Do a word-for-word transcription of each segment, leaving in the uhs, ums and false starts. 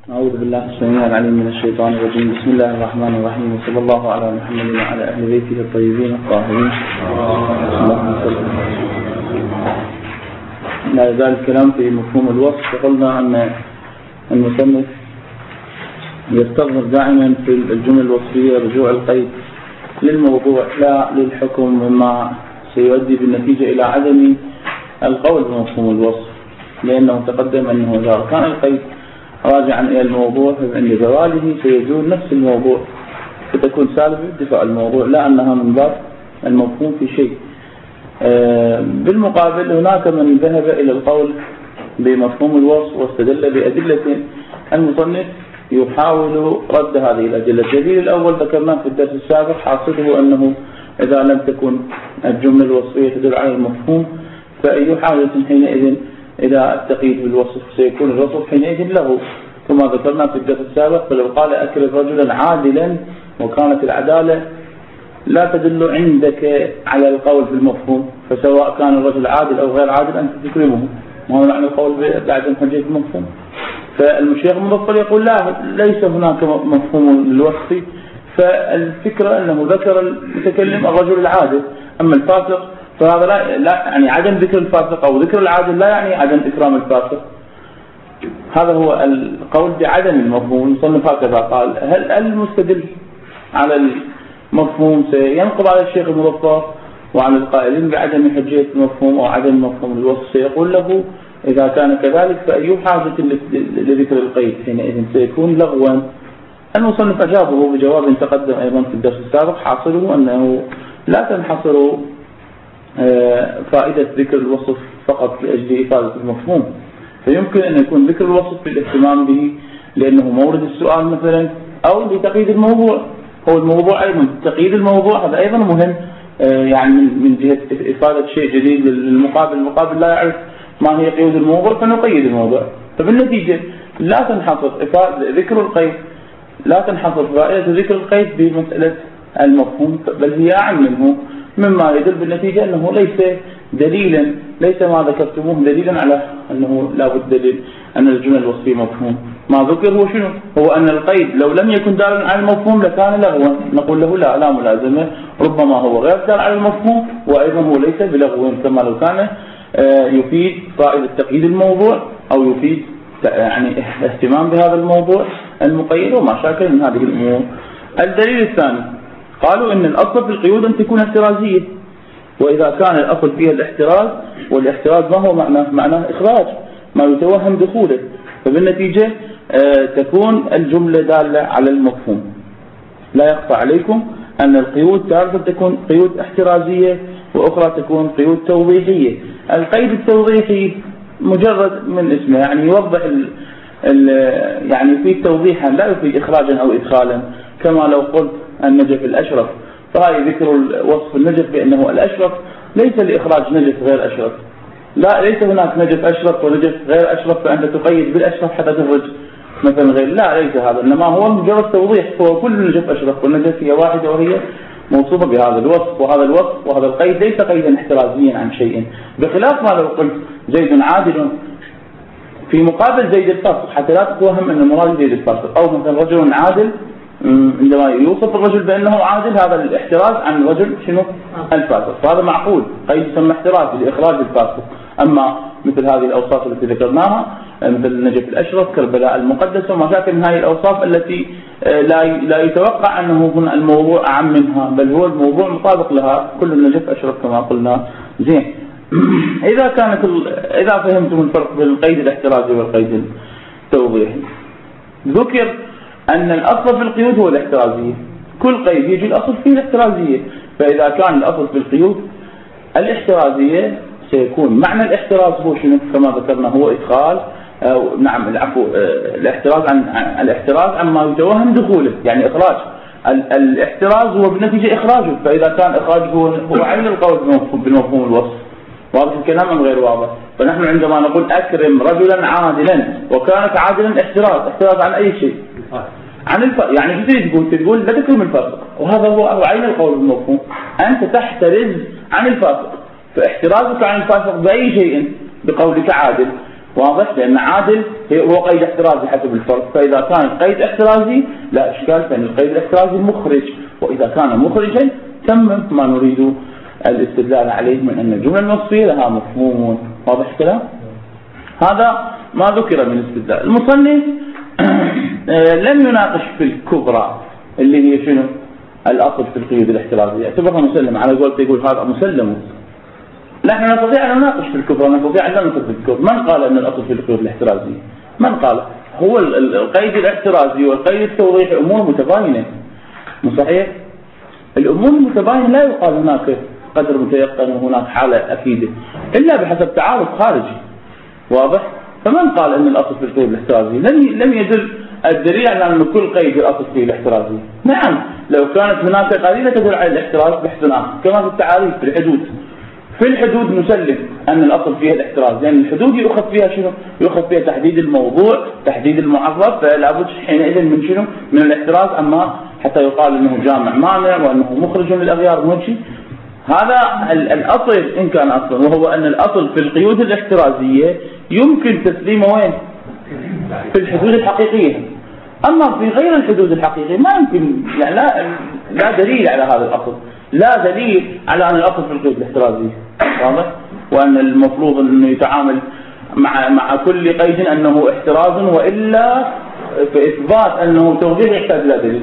أعوذ بالله السميع العليم من الشيطان الرجيم. بسم الله الرحمن الرحيم، وصلى الله على محمد وعلى أهل بيته الطيبين الطاهرين. لا يزال الكلام في مفهوم الوصف. وقلنا أن المصنف يستظهر دائما في الجمل الوصفية رجوع القيد للموضوع لا للحكم، مما سيؤدي بالنتيجة إلى عدم القول بمفهوم الوصف، لأنه تقدم أنه إذا كان القيد راجعا إلى الموضوع فعند زواله سيزول نفس الموضوع، فتكون سالبة بدفاع الموضوع، لا أنها من باب المفهوم في شيء. بالمقابل هناك من ذهب إلى القول بمفهوم الوصف واستدل بأدلة المصنف يحاول رد هذه الأدلة. الدليل الأول ذكرناه في الدرس السابق، حاصله أنه إذا لم تكن الجملة الوصفية تدل على المفهوم فأي حاجة حينئذ إذا التقييد بالوصف سيكون الوصف حينئذ له، كما ذكرنا في الدرس السابق. فلو قال أكرم رجلا عادلا وكانت العدالة لا تدل عندك على القول بالمفهوم، فسواء كان الرجل عادل أو غير عادل أنت تكرمه، ما هو معنى القول بعدم حجية المفهوم. فالمشيخ المظفر يقول لا، ليس هناك مفهوم للوصف، فالفكرة أنه ذكر المتكلم الرجل العادل، أما الفاسق فهذا لا, لا يعني عدم ذكر الفاسق أو ذكر العادل لا يعني عدم إكرام الفاسق. هذا هو القول بعدم المفهوم. المصنف هكذا قال. هل المستدل على المفهوم سينقض على الشيخ المظفر وعلى القائلين بعدم حجية المفهوم أو عدم مفهوم الوصف؟ سيقول له إذا كان كذلك فأي حاجة لذكر القيد حينئذ سيكون لغوا. المصنف أجابه بجواب تقدم أيضا في الدرس السابق، حاصله أنه لا تنحصر فائدة ذكر الوصف فقط لأجل إفادة المفهوم، فيمكن أن يكون ذكر الوصف في الاهتمام به لأنه مورد السؤال مثلا، أو لتقييد الموضوع. هو الموضوع أيضا تقييد الموضوع هذا أيضا مهم، يعني من جهة إفادة شيء جديد للمقابل. المقابل لا يعرف ما هي قيود الموضوع فنقيد الموضوع. فبالنتيجة لا تنحصر ذكر القيد لا تنحصر فائدة ذكر القيد بمسألة المفهوم، بل هي أعم منه، مما يدل بالنتيجة أنه ليس دليلا، ليس ما ذكرتموه دليلا على أنه لا بد أن الجملة الوصفية مفهوم. ما ذكر هو شنو؟ هو أن القيد لو لم يكن دالا على المفهوم لكان لغوا، نقول له لا لا ملازمة، ربما هو غير دال على المفهوم وأيضا هو ليس بلغو، كما لو كان يفيد فائدة تقييد الموضوع أو يفيد يعني اهتمام بهذا الموضوع المقيد وما شاكل من هذه الأمور. الدليل الثاني قالوا إن الأصل في القيود أن تكون احترازية، وإذا كان الأصل فيها الاحتراز، والاحتراز ما هو معناه؟ معناه إخراج ما يتوهم دخوله، فبالنتيجة آه تكون الجملة دالة على المفهوم. لا يخفى عليكم أن القيود تارة تكون قيود احترازية وأخرى تكون قيود توضيحية. القيد التوضيحي مجرد من اسمه يعني يوضح ال ال يعني يفيد توضيحا لا يفيد إخراجا أو إدخالا، كما لو قلت النجف الأشرف، فهي ذكر وصف النجف بأنه الأشرف ليس لإخراج نجف غير أشرف، لا ليس هناك نجف أشرف ونجف غير أشرف فأنت تقيد بالأشرف حتى تخرج مثلا غير، لا ليس هذا، إنما هو مجرد توضيح. هو كل نجف أشرف والنجف هي واحدة وهي موصوفة بهذا الوصف، وهذا الوصف وهذا القيد ليس قيدا احترازيا عن شيء، بخلاف ما لو قلت زيد عادل في مقابل زيد الفاسق، حتى لا تتوهم أن المراد زيد الفاسق، أو مثلا رجل عادل عندما يوصف الرجل بأنه عادل هذا الاحتراز عن الرجل شنو؟ الفاسق، فهذا معقول قيد يسمى احترازي لإخراج الفاسق. أما مثل هذه الأوصاف التي ذكرناها مثل النجف الأشرف، كربلاء المقدسة وما شاكل من هذه الأوصاف التي لا لا يتوقع أنه هنا الموضوع أعم منها، بل هو الموضوع مطابق لها، كل النجف أشرف كما قلنا. زين. إذا كانت إذا فهمتم الفرق بين القيد الاحترازي والقيد التوضيحي، ذكر أن الأصل في القيود هو الاحترازية، كل قيد يجي الأصل فيه الاحترازية، فإذا كان الأصل في القيود الاحترازية سيكون معنى الاحتراز هو شنو؟ كما ذكرنا هو إدخال أو نعم العفو الاحتراز عن الاحتراز عما يتوهم دخوله، يعني إخراج. الاحتراز هو بالنتيجة إخراجه، فإذا كان إخراجه هو عين القول بالمفهوم الوصف. واضح الكلام أم غير واضح؟ فنحن عندما نقول أكرم رجلا عادلا وكانت عادلا احتراز، احتراز عن أي شيء؟ عن الفاسق. يعني شو تقول؟ تقول لا تكرم الفاسق، وهذا هو عين القول بالمفهوم، أنت تحترز عن الفاسق، فاحترازك عن الفاسق بأي شيء بقولك عادل، واضح؟ لأن عادل هو قيد احترازي حسب الفرق، فإذا كان قيد احترازي لا إشكال، فإن القيد الاحترازي مخرج، وإذا كان مخرجا تم ما نريد الاستدلال عليه من أن الجملة الوصفية لها مفهوم. واضح الكلام؟ هذا ما ذكر من استدلال. المصنف لم يناقش في الكبرى اللي هي شنو؟ الأصل في القيود الاحترازية، اعتبرها مسلم على قولته، يقول هذا مسلم. نحن نستطيع أن نناقش في الكبرى، نستطيع أن لا نناقش في الكبرى. من قال أن الأصل في القيود الاحترازية؟ من قال؟ هو القيد الاحترازي والقيد التوضيحي أمور متباينة، مو صحيح؟ الأمور المتباينة لا يقال هناك قدر متيقن وهناك حالة أكيدة إلا بحسب تعارض خارجي. واضح؟ فمن قال أن الأصل في القيود الاحترازي؟ لم لم يدل الدليل على أن كل قيد الأصل فيه الاحترازي. نعم، لو كانت هناك قرينة تدل على الاحتراز بحث آخر، كما في التعاريف في الحدود. في الحدود نسلم أن الأصل فيها الاحتراز، لأن يعني الحدود يؤخذ فيها شنو؟ يؤخذ فيها تحديد الموضوع، تحديد المعرف، فلا بد حينئذ من شنو؟ من الاحتراز، أما حتى يقال أنه جامع مانع وأنه مخرج للأغيار ماشي. هذا الأصل إن كان أصلا، وهو أن الأصل في القيود الاحترازية يمكن تسليمه وين؟ في الحدود الحقيقية. أما في غير الحدود الحقيقية ما يمكن، يعني لا لا دليل على هذا الأصل، لا دليل على أن الأصل في القيود الاحترازية. واضح؟ وأن المفروض أنه يتعامل مع مع كل قيد أنه احتراز، وإلا في إثبات أنه توضيح يحتاج إلى دليل.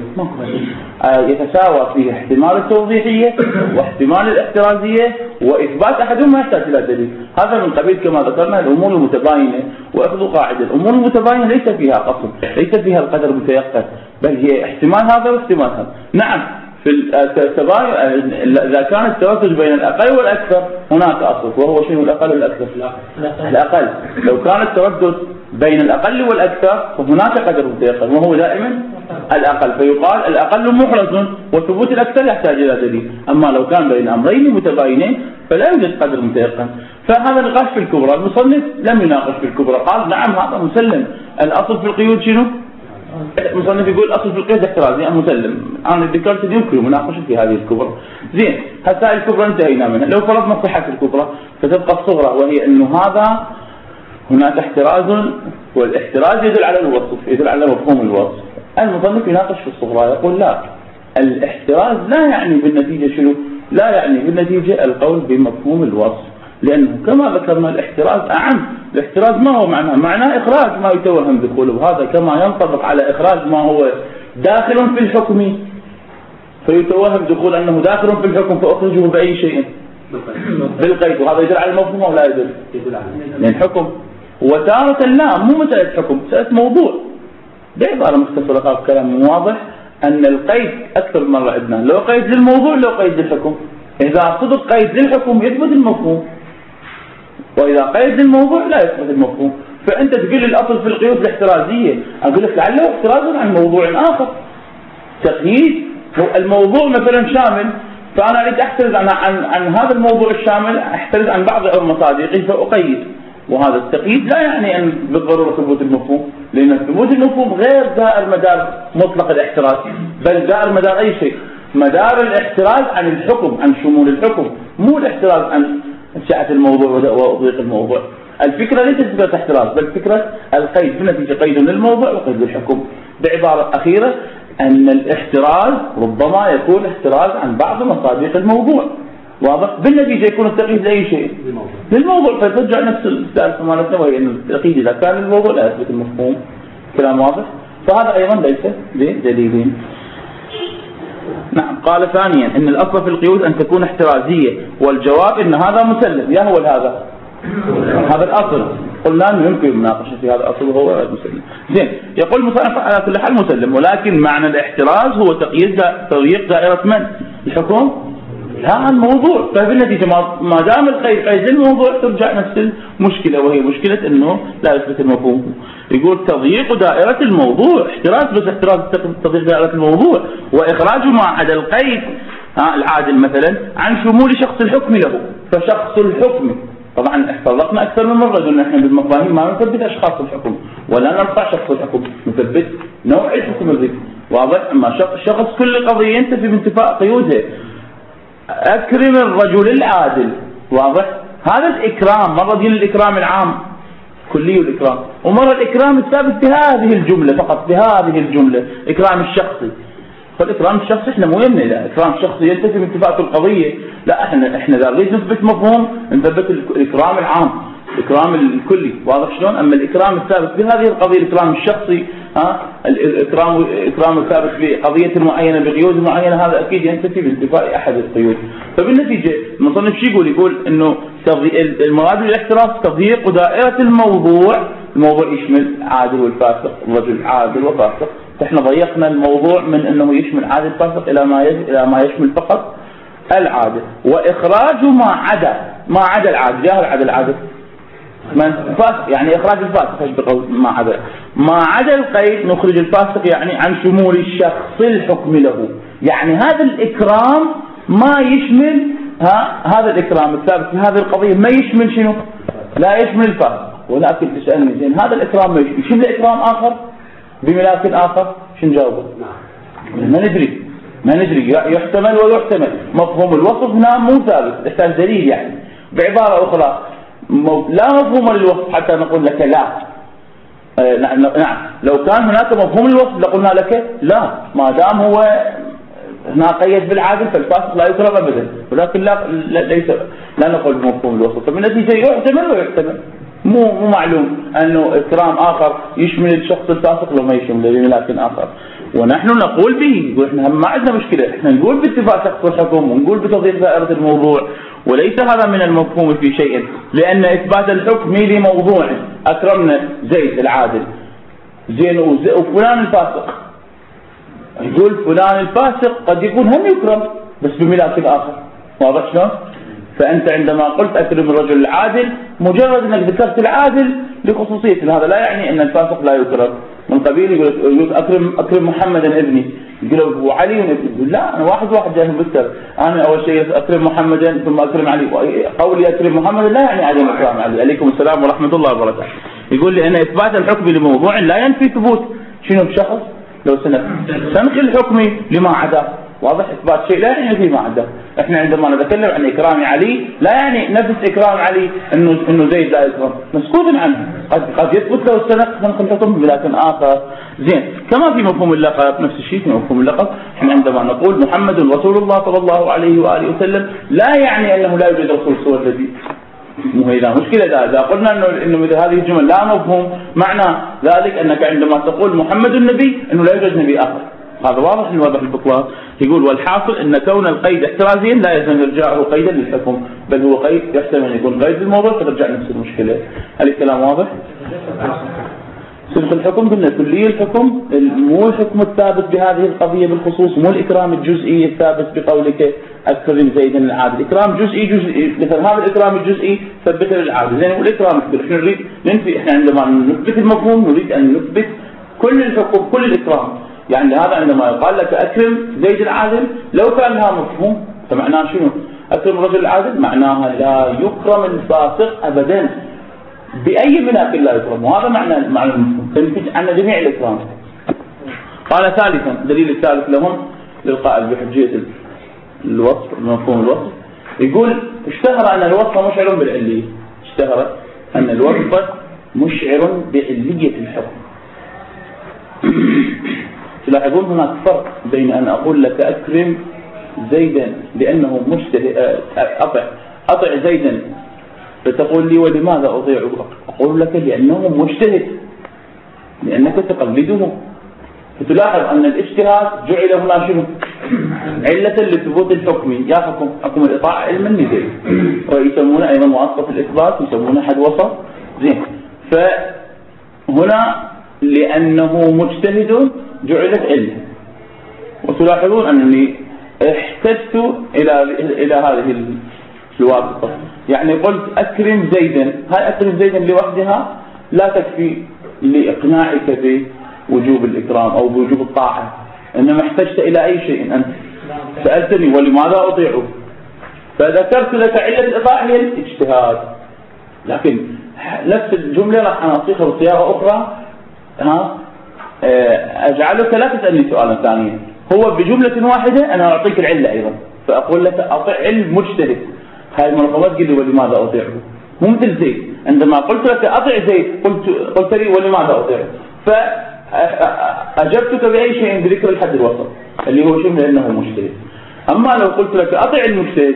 يتساوى فيه احتمال التوضيحية واحتمال الاحترازية، وإثبات أحدهما يحتاج إلى دليل. هذا من قبيل كما ذكرنا الأمور المتباينة، وأخذوا قاعدة الأمور المتباينة ليس فيها قصد، ليس فيها القدر المتيقن، بل هي احتمال هذا واحتمال هذا. نعم، في التباين إذا كان التوافق بين الأقل والأكثر هناك أصل، وهو شنو الأقل والأكثر؟ الأقل. لو كان التردد بين الأقل والأكثر فهناك قدر متيقن، وهو دائما الأقل، فيقال الأقل محرز وثبوت الأكثر يحتاج إلى دليل. أما لو كان بين أمرين متباينين فلا يوجد قدر متيقن. فهذا نقاش في الكبرى. المصنف لم يناقش في الكبرى، قال نعم هذا مسلم. الأصل في القيود شنو؟ المصنف يقول الأصل في القيود احترازي، أنا مسلم. أنا ذكرت يمكن مناقشة في هذه الكبرى. زين، هسه الكبرى انتهينا منها. لو فرضنا صحة الكبرى فتبقى الصغرى، وهي أنه هذا هناك احتراز، والاحتراز يدل على الوصف، يدل على مفهوم الوصف. المصنف يناقش في الصغرى، يقول لا، الاحتراز لا يعني بالنتيجة شنو؟ لا يعني بالنتيجة القول بمفهوم الوصف، لأنه كما ذكرنا الاحتراز أعم. الاحتراز ما هو معناه؟ معناه إخراج ما يتوهم دخوله، وهذا كما ينطبق على إخراج ما هو داخل في الحكم، فيتوهم دخول أنه داخل في الحكم فأخرجه بأي شيء؟ بالقيد. وهذا يدل على المفهوم أو لا يدل؟ لأن حكم. وتارة لا، مو مسألة حكم، مسألة موضوع. بعبارة مختصرة قال كلام واضح أن القيد أكثر مرة عندنا، لو قيد للموضوع لو قيد للحكم. إذا صدق قيد للحكم يثبت المفهوم، وإذا قيد للموضوع لا يثبت المفهوم. فأنت تقول لي الأصل في القيود الاحترازية، أقول لك لعله احتراز عن موضوع آخر. تقييد الموضوع مثلا شامل، فأنا أريد أحترز عن, عن, عن هذا الموضوع الشامل، أحترز عن بعض مصادقي فأقيد. وهذا التقييد لا يعني أن بالضرورة ثبوت المفهوم، لأن ثبوت المفهوم غير دائر مدار مطلق الاحتراز، بل دائر مدار أي شيء. مدار الاحتراز عن الحكم، عن شمول الحكم، مو الاحتراز عن سعة الموضوع وضيق الموضوع. الفكرة ليست فكرة احتراز، بل فكرة القيد، بنتيجة قيد للموضوع وقيد للحكم. بعبارة أخيرة أن الاحتراز ربما يكون احتراز عن بعض مصادق الموضوع، واضح؟ بالنتيجة يكون التقييد لأي شيء؟ للموضوع. فترجع نفس السالفة مالتنا، وهي أن التقييد إذا كان الموضوع لا يثبت المفهوم. كلام واضح؟ فهذا أيضا ليس بدليلين. نعم. قال ثانيا أن الأصل في القيود أن تكون احترازية، والجواب أن هذا مسلم. يا هو هذا هذا الأصل، قلنا أنه يمكن مناقشة في هذا الأصل وهو مسلم. زين، يقول المصنف على كل حال مسلم، ولكن معنى الاحتراز هو تقييد تضييق دائرة من؟ الحكم؟ لا، عن الموضوع. فبالنتيجة ما دام القيد قيد الموضوع ترجع نفس المشكلة، وهي مشكلة أنه لا يثبت المفهوم. يقول تضييق دائرة الموضوع احتراز، بس احتراز تضييق دائرة الموضوع، وإخراج ما عدا القيد العادل مثلا عن شمول شخص الحكم له. فشخص الحكم طبعا احترقنا أكثر من مرة، قلنا نحن بالمفاهيم ما نثبت أشخاص الحكم ولا نرفع شخص الحكم، نثبت نوع الحكم الذي واضح. أما شخص كل قضية ينتفي بانتفاء قيودها. أكرم الرجل العادل، واضح؟ هذا الإكرام مرة دين الإكرام العام، كلي الإكرام، ومرة الإكرام الثابت بهذه الجملة فقط، بهذه الجملة إكرام الشخصي. فالإكرام الشخصي إحنا مو يمنا، لا إكرام الشخصي ينتفي من اتفاق القضية، لا إحنا إحنا إذا نريد نثبت مفهوم نثبت الإكرام العام، الإكرام الكلي، واضح شلون؟ أما الإكرام الثابت بهذه القضية الإكرام الشخصي، ها الإكرام الإكرام الثابت بقضية معينة بقيود معينة، هذا أكيد ينتفي بانتفاء أحد القيود. فبالنتيجة المصنف شو يقول؟ يقول إنه المراد بالاحتراز تضييق دائرة الموضوع، الموضوع يشمل عادل والفاسق، الرجل عادل وفاسق، فإحنا ضيقنا الموضوع من إنه يشمل عادل فاسق إلى ما إلى ما يشمل فقط العادل، وإخراج ما عدا ما عدا العادل، جاه العادل العادل من فاسق، يعني إخراج الفاسق، ايش بقول ما عدا ما عدا القيد نخرج الفاسق يعني عن شمول الشخص الحكم له، يعني هذا الإكرام ما يشمل، ها هذا الإكرام الثابت في هذه القضية ما يشمل شنو؟ لا يشمل الفاسق. ولكن تسألني زين هذا الإكرام ما يشمل، يشمل إكرام آخر بملاك آخر، شو نجاوبه؟ ما ندري ما ندري يحتمل ويحتمل. مفهوم الوصف هنا مو ثابت، يحتاج دليل، يعني بعبارة أخرى لا مفهوم للوصف حتى نقول لك لا. آه نعم لو كان هناك مفهوم الوصف لقلنا لك لا، ما دام هو هنا قيد بالعادل فالفاسق لا يكرم ابدا، ولكن لا, لا ليس لا نقول بمفهوم الوصف. فبالنتيجه يحتمل ويحتمل، مو مو معلوم انه اكرام اخر يشمل الشخص الفاسق لو ما يشمل بملاك اخر. ونحن نقول به، نقول احنا ما عندنا مشكله، احنا نقول باتفاق شخص الحكم ونقول بتضييق دائره الموضوع، وليس هذا من المفهوم في شيء، لان اثبات الحكم لموضوع اكرمنا زيد العادل زين وفلان الفاسق، يقول فلان الفاسق قد يكون هم يكرم بس بملاك الاخر، واضح شلون؟ فانت عندما قلت اكرم الرجل العادل مجرد انك ذكرت العادل لخصوصيه، هذا لا يعني ان الفاسق لا يكرم. من قبيل يقول, يقول اكرم اكرم محمدا ابني، يقول ابو علي يقول لا انا واحد واحد جاي بذكر، انا اول شيء اكرم محمدا ثم اكرم علي، قولي اكرم محمدا لا يعني عدم اكرام علي. عليكم السلام ورحمه الله وبركاته. يقول لي ان اثبات الحكم لموضوع لا ينفي ثبوت شنو بشخص لو سنخ الحكم لما عداه، واضح؟ اثبات شيء لا يعني فيه ما عداه. احنا عندما نتكلم عن اكرام علي لا يعني نفس اكرام علي انه انه زيد لا يكرم، مسكوت عنه، قد قد يثبت لو سنخ الحكم بلكن اخر. زين، كما في مفهوم اللقب نفس الشيء في مفهوم اللقب، احنا عندما نقول محمد رسول الله صلى الله عليه واله وسلم لا يعني انه لا يوجد رسول سوى النبي. مو هي مشكله ده. اذا قلنا انه انه مثل هذه الجمل لا مفهوم، معنى ذلك انك عندما تقول محمد النبي انه لا يوجد نبي اخر، هذا واضح من واضح البطلان. يقول والحاصل ان كون القيد احترازيا لا يلزم ارجاعه قيدا للحكم، بل هو قيد يحتمل ان يكون قيد للموضوع فترجع نفس المشكله. هل الكلام واضح؟ صدق الحكم قلنا كلي الحكم، مو الحكم الثابت بهذه القضيه بالخصوص، مو الاكرام الجزئي الثابت بقولك اكرم زيدا العادل، اكرام جزئي جزئي، مثل هذا الاكرام الجزئي ثبته للعادل، زين والاكرام الكلي احنا نريد ننفي، احنا عندما نثبت المفهوم نريد ان نثبت كل الحكم كل الاكرام. يعني هذا عندما يقال لك اكرم زيد العادل لو كان لها مفهوم فمعناه شنو؟ اكرم الرجل العادل معناها لا يكرم الفاسق ابدا باي ملاك لا يكرم، وهذا معنى معنى المفهوم، تنفي عن جميع الاكرام. قال ثالثا الدليل الثالث لهم للقائل بحجيه الوصف مفهوم الوصف، يقول اشتهر ان الوصف مشعر بالعليه، اشتهر ان الوصف مشعر بعليه الحكم. تلاحظون هناك فرق بين ان اقول لك اكرم زيدا لانه مجتهد، اطع اطع زيدا فتقول لي ولماذا اطيعه؟ اقول لك لانه مجتهد، لانك تقلده. فتلاحظ ان الاجتهاد جعل هنا شنو؟ علة لثبوت الحكم، يا حكم حكم الاطاعه علما نزل، ويسمونه ايضا مواصفه الاثبات يسمونه حد وسط. زين، فهنا لانه مجتهد جعلت علة. وتلاحظون انني احتجت الى الى هذه الواسطه، يعني قلت اكرم زيدا، هاي اكرم زيدا لوحدها لا تكفي لاقناعك بوجوب الاكرام او بوجوب الطاعه، انما احتجت الى اي شيء. انت سالتني ولماذا اطيعه؟ فذكرت لك عله الاطاعه هي الاجتهاد، لكن نفس الجمله راح اعطيها بصياغه اخرى، ها اجعلك لا تسالني سؤالا ثانيا، هو بجمله واحده انا اعطيك العله ايضا، فاقول لك اطع المجتهد، هاي المرة ما تقول لي ولماذا اطيعه، مو مثل زيد، عندما قلت لك أطع زيد قلت قلت لي ولماذا أطيعه؟ فأجبتك بأي شيء بذكر الحد الوسط اللي هو شبه أنه مجتهد. أما لو قلت لك أطع المجتهد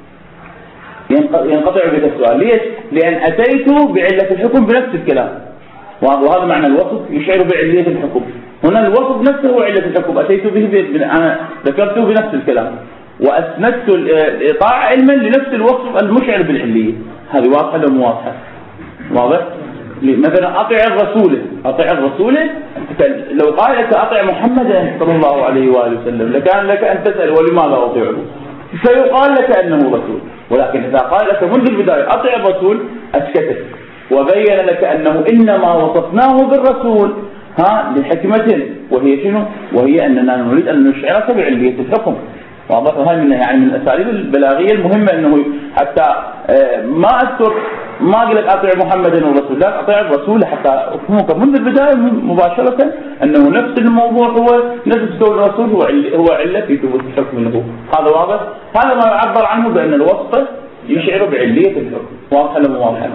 ينقطع بك السؤال. ليش؟ لأن أتيت بعلة الحكم بنفس الكلام، وهذا معنى الوصف يشعر بعلية الحكم. هنا الوصف نفسه هو علة الحكم، أتيت به أنا ذكرته بنفس الكلام وأسندت الإطاعة علما لنفس الوصف المشعر بالعلية. هذه واضحة ولا مو واضحة؟ واضح؟ مثلا أطع الرسول، أطع الرسول لو قال لك أطع محمدا صلى الله عليه وآله وسلم لكان لك أن تسأل ولماذا أطيعه؟ فيقال لك أنه رسول. ولكن إذا قال لك منذ البداية أطع الرسول أسكتك وبين لك أنه إنما وصفناه بالرسول ها لحكمة، وهي شنو؟ وهي أننا نريد أن نشعرك بعلية الحكم. واضح؟ هاي من يعني من الأساليب البلاغية المهمة، أنه حتى ما أذكر ما أقول لك أطيع محمدا والرسول، لا أطيع الرسول حتى أفهمك منذ البداية مباشرة أنه نفس الموضوع هو نفس قول الرسول هو هو علة في ثبوت الحكم له. هذا واضح؟ هذا ما يعبر عنه بأن الوصف يشعر بعلية الحكم. واضح ولا مو واضح؟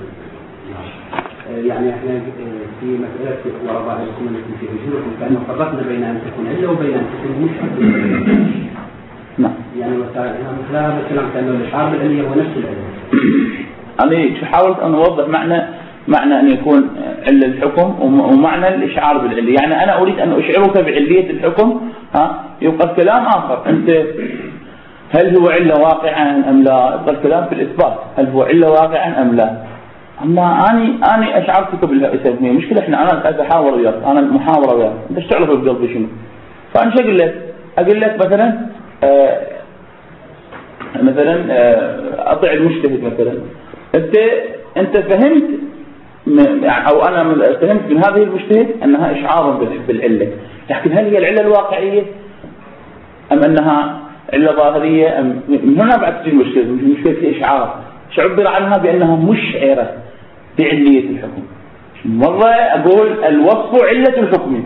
يعني احنا في مسألة ورباء الحكم التي في وجودكم كأنه فرقنا بين أن تكون علة وبين أن تكون مشعر. نعم. يعني مثلا هذا الكلام كأنه الإشعار بالعلية هو نفس العلة. أنا حاولت أن أوضح معنى معنى أن يكون علة الحكم ومعنى الإشعار بالعلية. يعني أنا أريد أن أشعرك بعلية الحكم، ها يبقى الكلام آخر. أنت هل هو علة واقعا أم لا؟ يبقى الكلام في الإثبات، هل هو علة واقعا أم لا؟ أما أني أني أشعرتك بالهي مشكلة. إحنا أنا أتحاور وياك، أنا المحاورة وياك، أنت إيش تعرف بقلبي شنو؟ فأنا شو أقول لك؟ أقول لك مثلا آه مثلا آه أطع المجتهد مثلا. أنت أنت فهمت أو أنا فهمت من هذه المجتهد أنها إشعار بالعلة، لكن هل هي العلة الواقعية أم أنها علة ظاهرية؟ أم من هنا بعد تجي المشكلة، مشكلة إشعار عبر عنها بأنها مشعرة بعلية الحكم. مرة أقول الوصف علة الحكم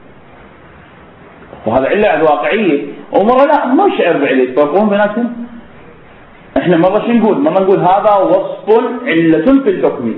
وهذا علة واقعية، ومرة لا مشعر بعلية. فرقون بيناتهم. احنا مرة شو نقول؟ مرة نقول هذا وصف علة في الحكم،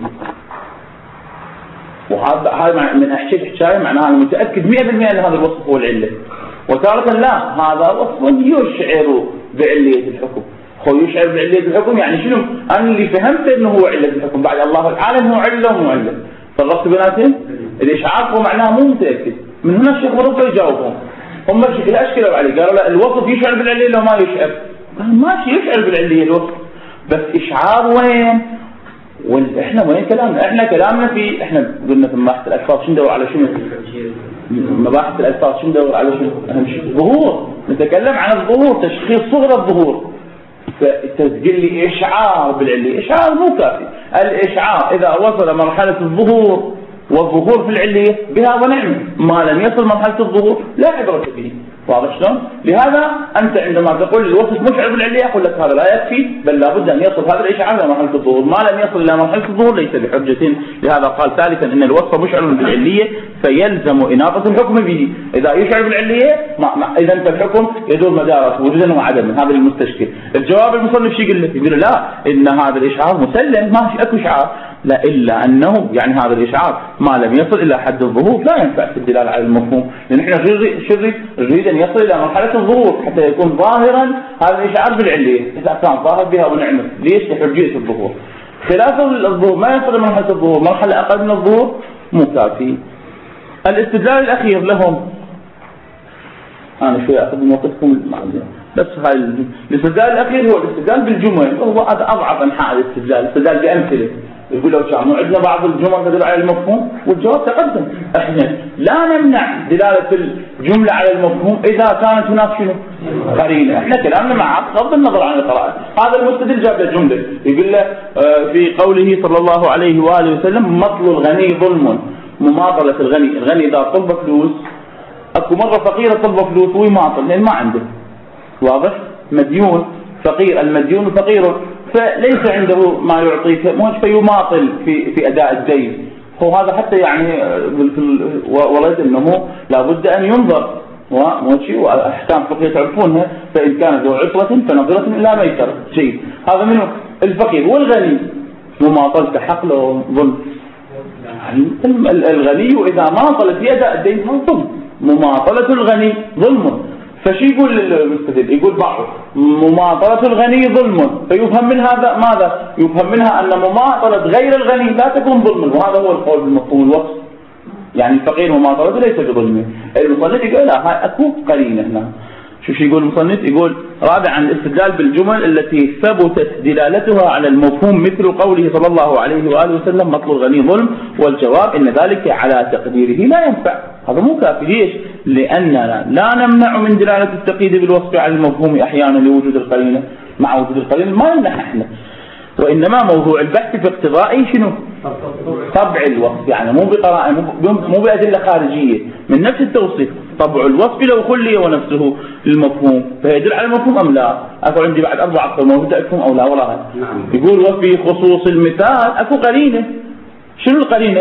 وهذا هذا من أحكي حكاية معناها أنا متأكد مئة بالمئة أن هذا الوصف هو العلة. وتارة لا، هذا وصف يشعر بعلية الحكم. هو يشعر بعلية الحكم يعني شنو؟ أنا اللي فهمت إنه هو علة الحكم، بعد الله العالم هو علة ومو علة. فرقت بيناتهم؟ الإشعار هو معناه مو متأكد. من هنا الشيخ مرضى يجاوبهم. هم بشكل أشكلوا عليه، قالوا لا الوصف يشعر بالعلية لو ما يشعر. قال ماشي يشعر بالعلية الوصف، بس إشعار وين؟ وين إحنا وين كلامنا؟ إحنا كلامنا في إحنا قلنا في مباحث الألفاظ شو ندور على شنو؟ مباحث الألفاظ شو ندور على شنو؟ أهم شيء ظهور. نتكلم عن الظهور، تشخيص صغر الظهور. فتسجل لي إشعار بالعلية، إشعار مو كافي. الإشعار إذا وصل مرحلة الظهور والظهور في العلية بها ونعمة، ما لم يصل مرحلة الظهور لا عبرة به. واضح شلون؟ لهذا أنت عندما تقول الوصف مشعر بالعلية أقول لك هذا لا يكفي، بل لابد أن يصل هذا الإشعار إلى مرحلة الظهور، ما لم يصل إلى مرحلة الظهور ليس بحجة. لهذا قال ثالثا إن الوصف مشعر بالعلية فيلزم إناقة الحكم به. إذا يشعر بالعلية إذا أنت الحكم يدور مداره وجودا وعدما. هذا المستشكل. الجواب المصنف شو يقول لك؟ يقول لا إن هذا الإشعار مسلم، ما في أكو إشعار، لا إلا أنه يعني هذا الإشعار ما لم يصل إلى حد الظهور لا ينفع في الدلالة على المفهوم، لأن إحنا نريد أن يصل إلى مرحلة الظهور حتى يكون ظاهرا هذا الإشعار بالعلية. إذا كان ظاهر بها ونعمة ليش؟ لحجية الظهور. خلاف الظهور ما يصل إلى مرحلة الظهور، مرحلة أقل من الظهور مو كافي. الاستدلال الأخير لهم، أنا شوي أخذ من وقتكم بس هاي الاستدلال الأخير هو الاستدلال بالجمل، هو أضعف أنحاء الاستدلال، الاستدلال بأمثلة. يقول لو كانوا عندنا بعض الجمل تدل على المفهوم والجواب تقدم. احنا لا نمنع دلالة الجملة على المفهوم إذا كانت هناك شنو؟ قرينة. احنا كلامنا مع بغض النظر عن القراءة. هذا المستدل جاب له جملة يقول له في قوله صلى الله عليه وآله وسلم مطل الغني ظلم، مماطلة الغني. الغني إذا طلب فلوس، اكو مرة فقير طلب فلوس ويماطل لأن ما عنده. واضح؟ مديون فقير، المديون فقير فليس عنده ما يعطيك موش فيماطل في في أداء الدين. هو هذا حتى يعني ولد أنه لابد أن ينظر وموشي وأحكام فقهية تعرفونها. فإن كان ذو عسرة فنظرة إلى ميسرة. جيد. هذا منه الفقير. والغني مماطلته حق لو ظلم. يعني الغني إذا ماطل في أداء الدين هو ظلم، مماطلة الغني ظلم. فشي يقول المستدل؟ يقول بعض مماطلة الغني ظلم، فيفهم من هذا ماذا؟ يفهم منها أن مماطلة غير الغني لا تكون ظلما، وهذا هو القول بالمفهوم الوصف. يعني الفقير مماطلته ليس بظلم. المصنف يقول لا، هاي أكو قرينة هنا. شوف شو يقول المصنف؟ يقول رابعا الاستدلال بالجمل التي ثبتت دلالتها على المفهوم، مثل قوله صلى الله عليه وآله وسلم مطل الغني ظلم، والجواب إن ذلك على تقديره لا ينفع. هذا مو كافي. ليش؟ لأننا لا نمنع من دلالة التقييد بالوصف على المفهوم أحيانا لوجود القرينة، مع وجود القرينة ما يمنع احنا، وإنما موضوع البحث في اقتضاء شنو؟ طبع الوصف. يعني مو بقرائن، مو بأدلة خارجية، من نفس التوصيف. طبع الوصف لو خلي ونفسه للمفهوم فيدل على المفهوم أم لا؟ أكو عندي بعد أربع أقوال موجودة أفهم أو لا ولا هذا. يقول وفي خصوص المثال أكو قرينة. شنو القرينة؟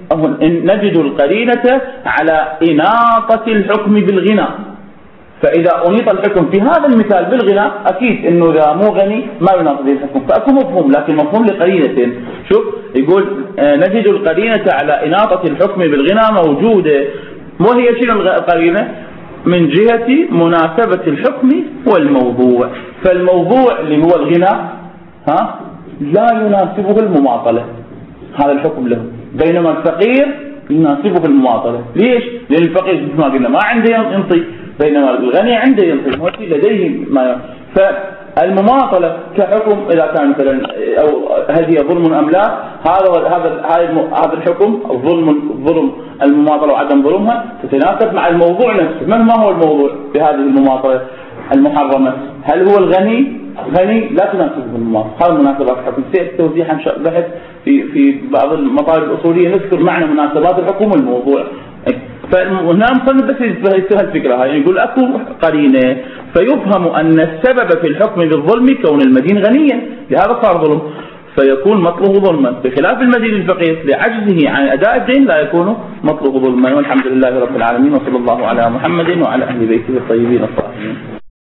نجد القرينة على إناطة الحكم بالغنى. فإذا أنيط الحكم في هذا المثال بالغنى أكيد إنه إذا مو غني ما يناط به الحكم، فأكو مفهوم، لكن مفهوم لقرينة. شوف يقول نجد القرينة على إناطة الحكم بالغنى موجودة. وهي شنو القرينة؟ من جهة مناسبة الحكم والموضوع. فالموضوع اللي هو الغنى ها لا يناسبه المماطلة، هذا الحكم له، بينما الفقير يناسبه المماطلة. ليش؟ لأن الفقير مثل ما قلنا ما عنده ينطي، بينما الغني عنده ينطي، هو لديه ما. فالمماطلة كحكم إذا كان مثلا أو هل هي ظلم أم لا، هذا هذا هذا الحكم الظلم الظلم المماطلة وعدم ظلمها تتناسب مع الموضوع نفسه. من ما هو الموضوع بهذه المماطلة المحرمة؟ هل هو الغني؟ غني لا تناسبه المماطلة. هذا مناسبات الحكم. سيأتي توضيح إن شاء الله بحث في في بعض المطالب الأصولية نذكر معنى مناسبات الحكم والموضوع. فهنا مصنف بس يستهل الفكرة هاي، يقول أكو قرينة فيفهم أن السبب في الحكم بالظلم كون المدين غنيا، لهذا صار ظلم، فيكون مطلوب ظلما، بخلاف المدين الفقير لعجزه عن أداء الدين لا يكون مطلوب ظلما. والحمد لله رب العالمين، وصلى الله على محمد وعلى أهل بيته الطيبين الطاهرين.